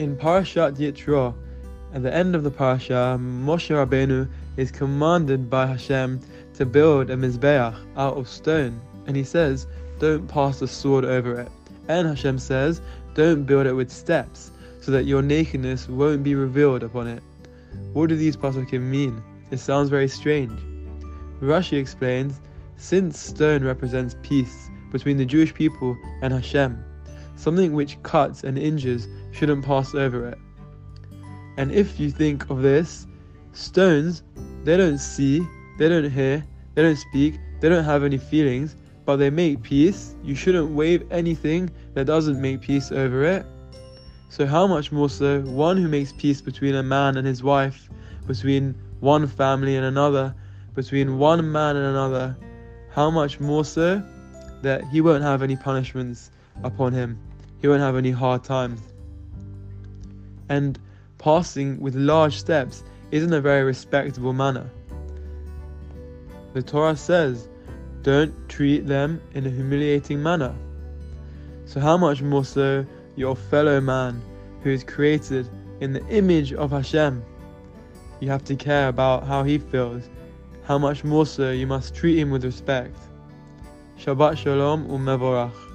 In Parashat Yitro, at the end of the parasha, Moshe Rabbeinu is commanded by Hashem to build a mizbeach out of stone, and he says, don't pass the sword over it. And Hashem says, don't build it with steps, so that your nakedness won't be revealed upon it. What do these pasukim mean? It sounds very strange. Rashi explains, since stone represents peace between the Jewish people and Hashem, something which cuts and injures shouldn't pass over it. And if you think of this, stones, they don't see, they don't hear, they don't speak, they don't have any feelings, but they make peace. You shouldn't wave anything that doesn't make peace over it. So how much more so one who makes peace between a man and his wife, between one family and another, between one man and another, how much more so that he won't have any punishments upon him. He won't have any hard times. And passing with large steps isn't a very respectable manner. The Torah says, don't treat them in a humiliating manner. So how much more so your fellow man who is created in the image of Hashem? You have to care about how he feels. How much more so you must treat him with respect. Shabbat Shalom u'mevorach.